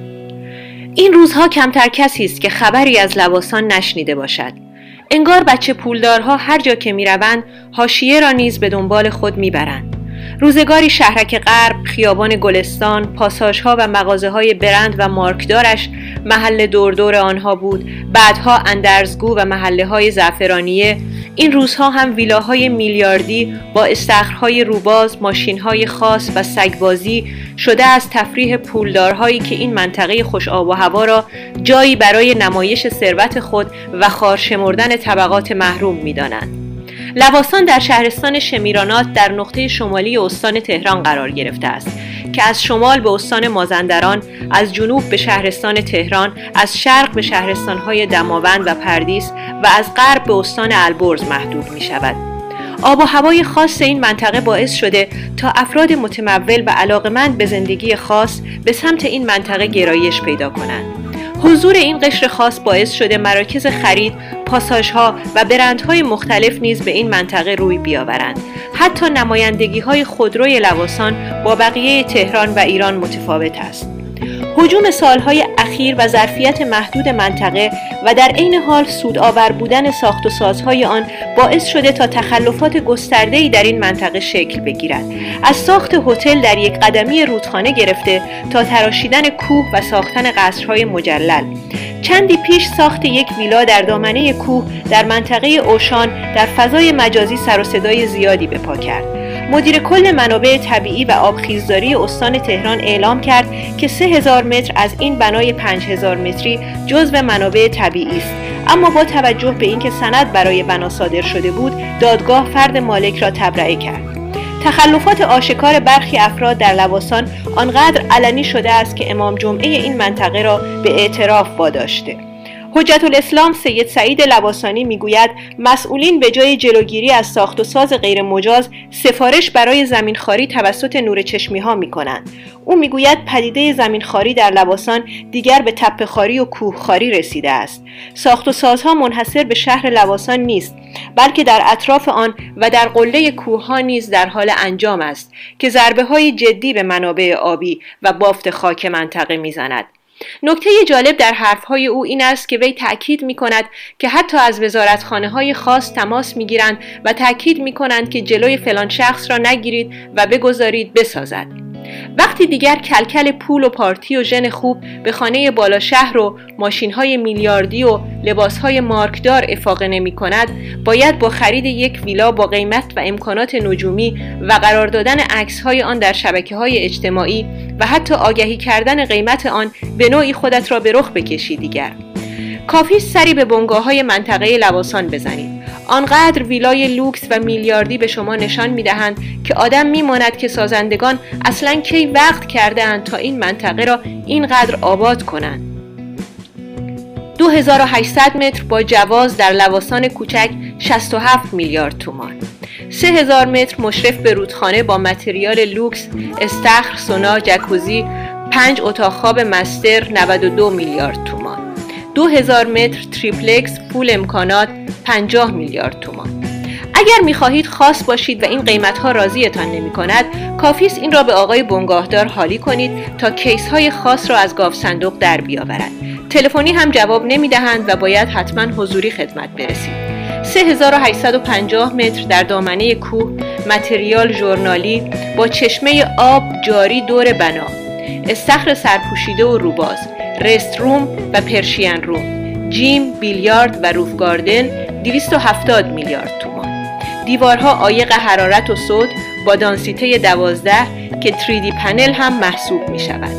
این روزها کمتر کسی است که خبری از لواسان نشنیده باشد. انگار بچه پولدارها هر جا که میروند حاشیه را نیز به دنبال خود میبرند. روزگاری شهرک غرب، خیابان گلستان، پاساژها و مغازه‌های برند و مارکدارش محل دور آنها بود. بعدها اندرزگو و محله‌های زعفرانیه. این روزها هم ویلاهای میلیاردی با استخرهای روباز، ماشین‌های خاص و سگبازی شده از تفریح پولدارهایی که این منطقه خوش آب و هوا را جایی برای نمایش ثروت خود و خارشمردن طبقات محروم می‌دانند. لواسان در شهرستان شمیرانات در نقطه شمالی استان تهران قرار گرفته است که از شمال به استان مازندران، از جنوب به شهرستان تهران، از شرق به شهرستان‌های دماوند و پردیس و از غرب به استان البرز محدود می شود. آب و هوای خاص این منطقه باعث شده تا افراد متمول و علاقمند به زندگی خاص به سمت این منطقه گرایش پیدا کنند. حضور این قشر خاص باعث شده مراکز خرید، پاساژها و برندهای مختلف نیز به این منطقه روی بیاورند. حتی نمایندگی‌های خودروی لواسان با بقیه تهران و ایران متفاوت است. هجوم سالهای اخیر و ظرفیت محدود منطقه و در عین حال سودآور بودن ساخت و سازهای آن باعث شده تا تخلفات گسترده‌ای در این منطقه شکل بگیرد. از ساخت هتل در یک قدمی رودخانه گرفته تا تراشیدن کوه و ساختن قصرهای مجلل. چندی پیش ساخت یک ویلا در دامنه کوه در منطقه اوشان در فضای مجازی سر و صدای زیادی به پا کرد. مدیر کل منابع طبیعی و آبخیزداری استان تهران اعلام کرد که 3000 متر از این بنای 5000 متری جزو منابع طبیعی است، اما با توجه به اینکه سند برای بنا صادر شده بود، دادگاه فرد مالک را تبرئه کرد. تخلفات آشکار برخی افراد در لواسان آنقدر علنی شده است که امام جمعه این منطقه را به اعتراف واداشته. حجت الاسلام سید سعید لواسانی میگوید مسئولین به جای جلوگیری از ساخت و ساز غیر مجاز سفارش برای زمینخواری توسط نور چشمی ها میکنند. او میگوید پدیده زمینخواری در لواسان دیگر به تپه‌خواری و کوهخواری رسیده است. ساخت و سازها منحصر به شهر لواسان نیست، بلکه در اطراف آن و در قله کوه‌ها نیز در حال انجام است که ضربه‌های جدی به منابع آبی و بافت خاک منطقه میزند. نکته جالب در حرفهای او این است که وی تأکید می کند که حتی از وزارتخانه‌های خاص تماس می گیرند و تأکید می کنند که جلوی فلان شخص را نگیرید و بگذارید بسازد. وقتی دیگر کلکل پول و پارتی و ژن خوب به خانه بالا شهر و ماشین‌های میلیاردی و لباس‌های مارکدار افاقه نمی کند، باید با خرید یک ویلا با قیمت و امکانات نجومی و قرار دادن عکس‌های آن در شبکه‌های اجتماعی و حتی آگهی کردن قیمت آن به نوعی خودت را به رخ بکشی دیگر. کافی سری به بنگاه‌های منطقه لواسان بزنید. آنقدر ویلای لوکس و میلیاردی به شما نشان میدهند که آدم میماند که سازندگان اصلاً کی وقت کرده اند تا این منطقه را اینقدر آباد کنند. 2800 متر با جواز در لواسان کوچک 67 میلیارد تومان. 3000 متر مشرف به رودخانه با متریال لوکس، استخر، سونا، جکوزی، 5 اتاق خواب مستر 92 میلیارد تومان. 2000 متر تریپلکس فول امکانات 50 میلیارد تومان. اگر می‌خواهید خاص باشید و این قیمت‌ها راضیتان نمی‌کند، کافی است این را به آقای بنگاهدار حالی کنید تا کیس‌های خاص را از گاو صندوق در بیاورد. تلفنی هم جواب نمی‌دهند و باید حتما حضوری خدمت برسید. 3850 متر در دامنه کوه، متریال ژورنالی با چشمه آب جاری دور بنا، استخر سرپوشیده و روباز، رست روم و پرشین روم، جیم، بیلیارد و روف گاردن 270 میلیارد تومان. دیوارها عایق حرارت و صوت با دانسیته 12 که 3D پنل هم محسوب می شود.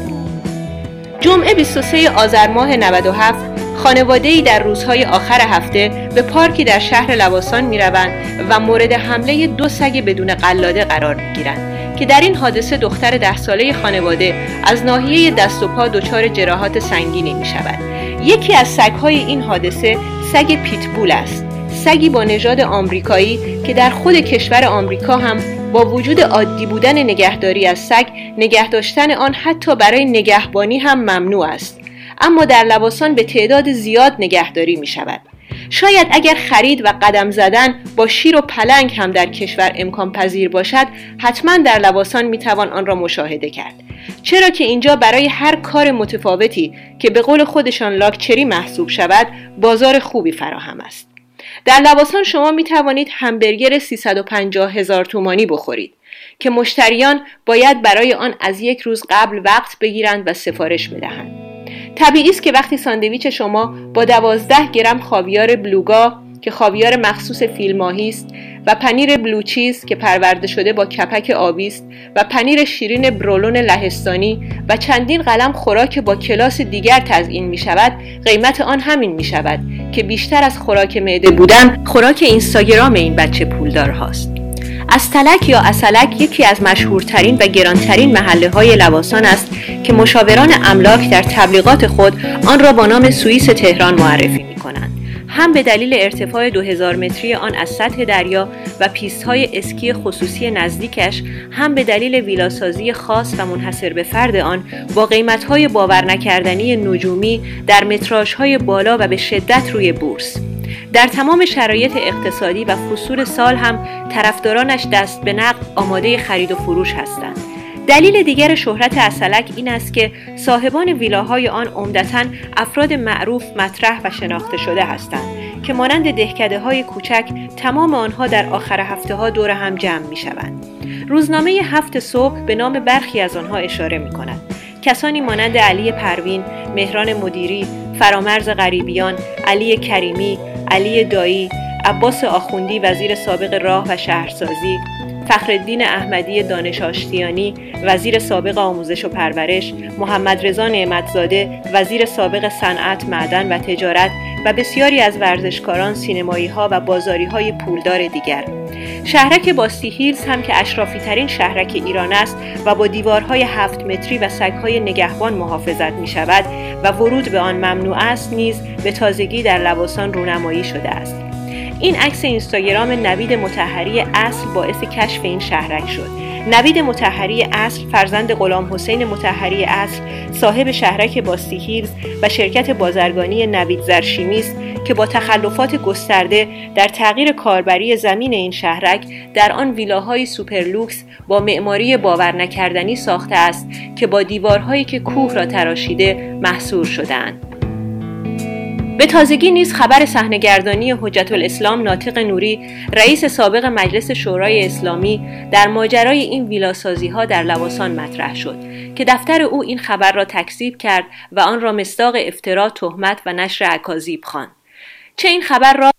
جمعه 23 آذر ماه 97 خانواده‌ای در روزهای آخر هفته به پارکی در شهر لواسان می‌روند و مورد حمله 2 سگ بدون قلاده قرار می‌گیرند که در این حادثه دختر 10 ساله خانواده از ناحیه دست و پا دچار جراحات سنگینی می‌شود. یکی از سگ‌های این حادثه سگ پیتبول است، سگی با نژاد آمریکایی که در خود کشور آمریکا هم با وجود عادی بودن نگهداری از سگ، نگه داشتن آن حتی برای نگهبانی هم ممنوع است. اما در لواسان به تعداد زیاد نگهداری می شود. شاید اگر خرید و قدم زدن با شیر و پلنگ هم در کشور امکان پذیر باشد، حتما در لواسان می توان آن را مشاهده کرد. چرا که اینجا برای هر کار متفاوتی که به قول خودشان لاکچری محسوب شود، بازار خوبی فراهم است. در لواسان شما می توانید همبرگر 350,000 تومانی بخورید که مشتریان باید برای آن از 1 روز قبل وقت بگیرند و سفارش بدهند. طبیعی است که وقتی ساندویچ شما با 12 گرم خاویار بلوگا که خاویار مخصوص فیل ماهی است و پنیر بلو چیز که پرورده شده با کپک آبی است و پنیر شیرین برولون لهستانی و چندین قلم خوراک با کلاس دیگر تزیین می شود، قیمت آن همین می شود که بیشتر از خوراک معده بودن خوراک اینستاگرام این بچه پولدار هاست. استلک یا اصلک یکی از مشهورترین و گرانترین محله‌های لواسان است که مشاوران املاک در تبلیغات خود آن را با نام سوئیس تهران معرفی می‌کنند. هم به دلیل ارتفاع 2000 متری آن از سطح دریا و پیست‌های اسکی خصوصی نزدیکش، هم به دلیل ویلاسازی خاص و منحصر به فرد آن با قیمت‌های باور نکردنی نجومی در متراژهای بالا و به شدت روی بورس. در تمام شرایط اقتصادی و فصول سال هم طرفدارانش دست به نقد آماده خرید و فروش هستند. دلیل دیگر شهرت اصلک این است که صاحبان ویلاهای آن عمدتاً افراد معروف، مطرح و شناخته شده هستند که مانند دهکده‌های کوچک تمام آنها در آخر هفته‌ها دور هم جمع می‌شوند. روزنامه 7 صبح به نام برخی از آنها اشاره می‌کند. کسانی مانند علی پروین، مهران مدیری، فرامرز غریبیان، علی کریمی، علی دایی، عباس آخوندی وزیر سابق راه و شهرسازی، فخرالدین احمدی دانش آشتیانی وزیر سابق آموزش و پرورش، محمد رضا نعمتزاده وزیر سابق صنعت، معدن و تجارت و بسیاری از ورزشکاران، سینمایی‌ها و بازاری‌های پولدار دیگر. شهرک باستی هیلز هم که اشرافی ترین شهرک ایران است و با دیوارهای 7 متری و سگ‌های نگهبان محافظت می‌شود و ورود به آن ممنوع است، نیز به تازگی در لواسان رونمایی شده است. این عکس اینستاگرام نوید مطهری اصل باعث کشف این شهرک شد. نوید مطهری اصل فرزند غلام حسین مطهری اصل صاحب شهرک باستی هیلز و شرکت بازرگانی نوید زرشیمی است که با تخلفات گسترده در تغییر کاربری زمین این شهرک در آن ویلاهای سوپرلوکس با معماری باور نکردنی ساخته است که با دیوارهایی که کوه را تراشیده محصور شده‌اند. به تازگی نیز خبر صحنه‌گردانی حجت الاسلام ناطق نوری رئیس سابق مجلس شورای اسلامی در ماجرای این ویلاسازی‌ها در لواسان مطرح شد که دفتر او این خبر را تکذیب کرد و آن را مصداق افترا، تهمت و نشر اکاذیب خواند. چه این خبر را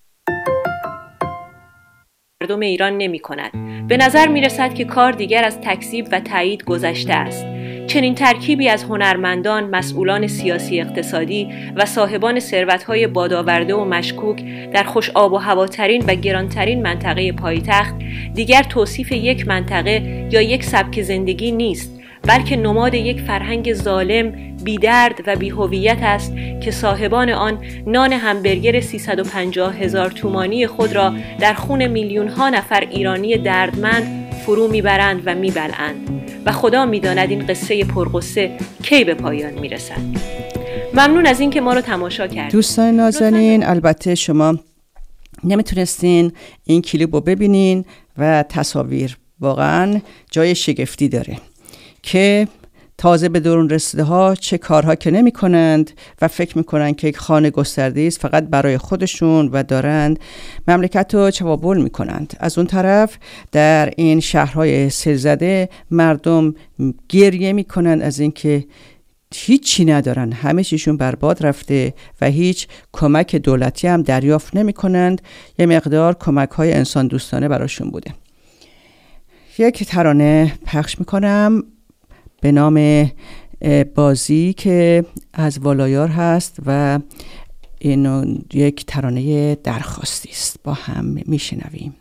مردم ایران نمی‌کند. به نظر می‌رسد که کار دیگر از تکذیب و تایید گذشته است. چنین ترکیبی از هنرمندان، مسئولان سیاسی اقتصادی و صاحبان ثروت‌های بادآورده و مشکوک در خوش آب و هواترین و گرانترین منطقه پایتخت دیگر توصیف یک منطقه یا یک سبک زندگی نیست، بلکه نماد یک فرهنگ ظالم، بی‌درد و بی‌هویت است که صاحبان آن نان همبرگر 350,000 تومانی خود را در خون میلیون‌ها نفر ایرانی دردمند فرو میبرند و میبلعند و خدا میداند این قصه پرقصه کی به پایان میرسد. ممنون از این که ما رو تماشا کردید. دوستان نازنین، البته شما نمیتونستین این کلیپ رو ببینین و تصاویر واقعا جای شگفتی داره که تازه به درون رسیده ها چه کارها که نمی کنند و فکر می کنند که یک خانه گسترده است فقط برای خودشون و دارند مملکت رو چوابول می کنند. از اون طرف در این شهرهای سیل‌زده مردم گریه می کنند از اینکه هیچی ندارن، همه چیشون برباد رفته و هیچ کمک دولتی هم دریافت نمی کنند. یه مقدار کمک های انسان دوستانه براشون بوده. یک ترانه پخش می کنم به نام بازی که از والایار هست و این یک ترانه درخواستی است. با هم میشنویم.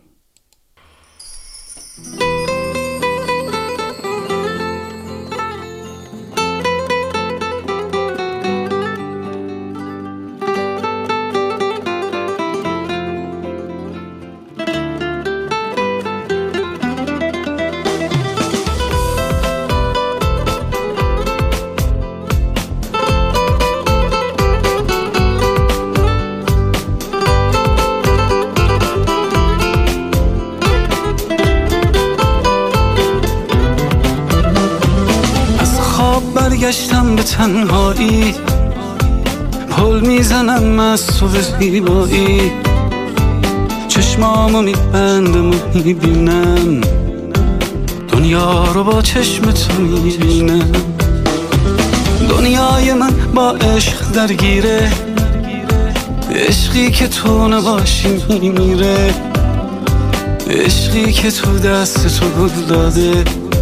برگشتم به تنهایی، پل میزنم از تو به زیبایی، چشمامو میبندم و میبینم دنیا رو با چشم تو میبینم. دنیای من با عشق درگیره، عشقی که تو نباشی میمیره، عشقی که تو دست تو گل داده،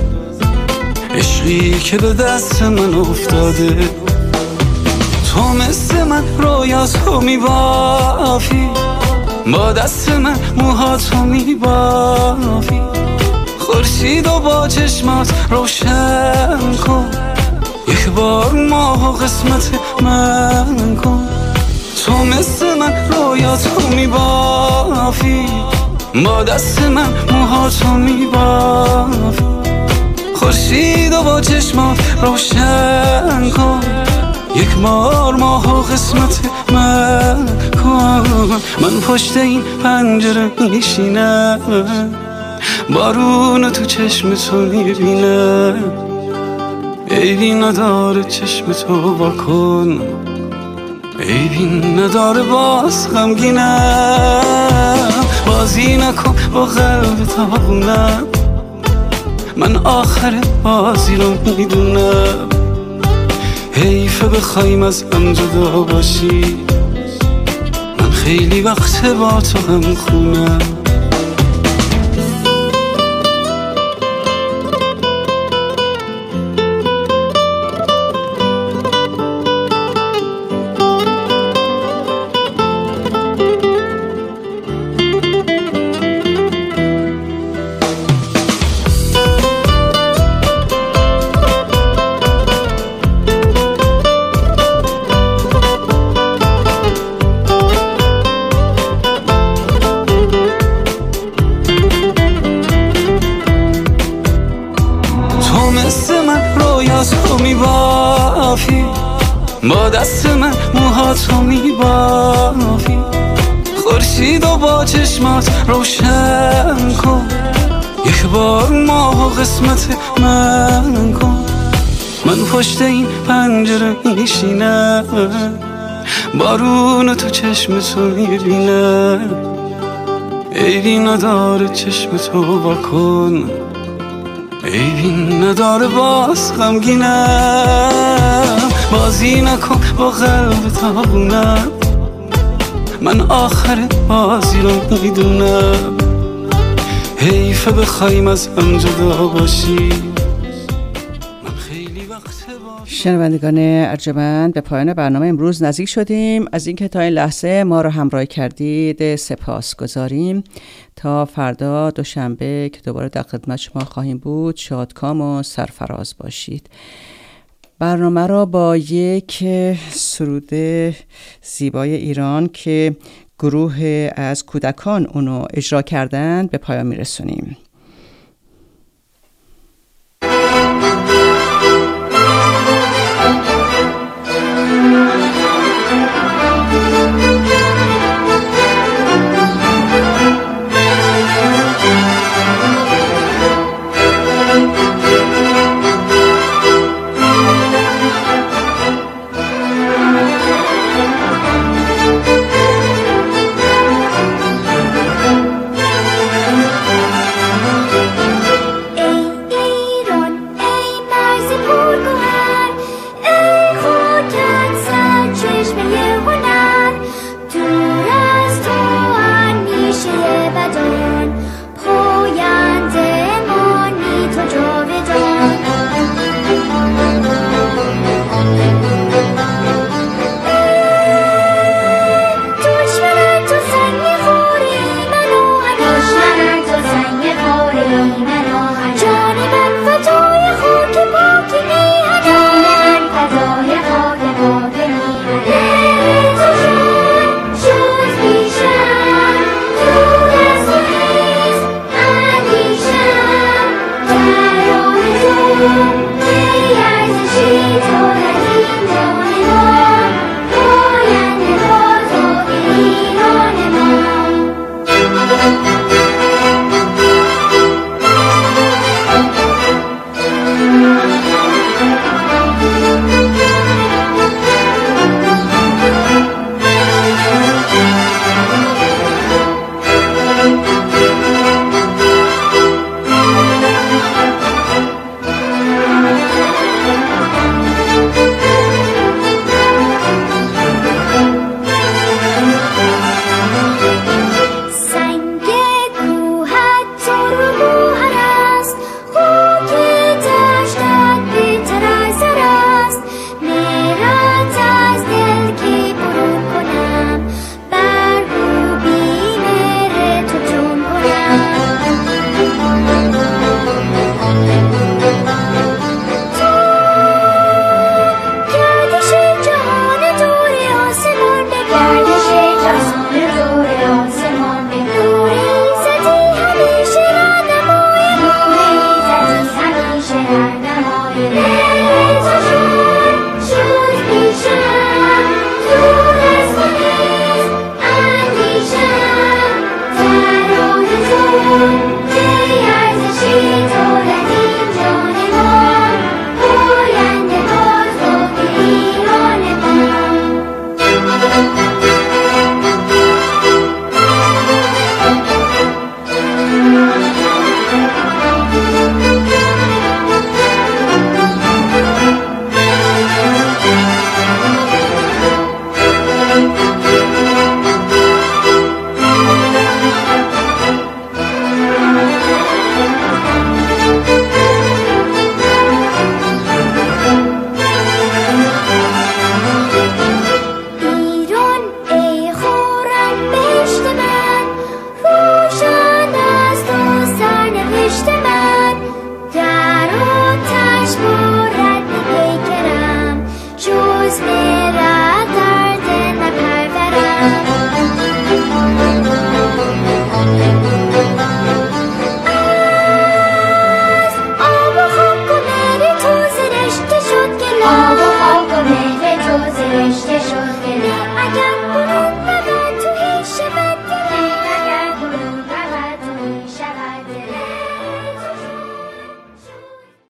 عشقی که به دست من افتاده. تو مثل من رویاتو میبافی، با دست من موهاتو میبافی، خورشید و با چشمات روشن کن، یک بار ماه و قسمت من کن. تو مثل من رویاتو میبافی، با دست من موهاتو میبافی، خورشید و با چشمات روشن کن، یک بار ماه و قسمت من کن. من پشت این پنجره میشینم، بارون تو چشم تو میبینم، عیبی نداره چشم تو واکن، عیبی نداره باز غمگینم. بازی نکن با قلب تاغونم، من آخر بازی رو میدونم. حیفه بخوایم از هم جدا باشی، من خیلی وقت با تو هم خونم. با دست من موهاتو میبافی، خورشید و با چشمات روشن کن، یک بار ماه و قسمت من کن. من پشت این پنجره میشینم، بارون تو چشم تو میبینم، عیبی نداره چشم تو واکن، عیبی نداره باز غمگینم. بازی نکن با قلب تاغونم، من آخر بازی رو میدونم. حیفه بخوایم از هم جدا باشی، من خیلی شنوندگان ارجمند، به پایان برنامه امروز نزدیک شدیم. از اینکه تا این لحظه ما رو همراهی کردید سپاس گذاریم. تا فردا دوشنبه که دوباره در خدمت شما خواهیم بود، شادکام و سرفراز باشید. برنامه را با یک سرود زیبای ایران که گروه از کودکان اونو اجرا کردن به پایان میرسونیم.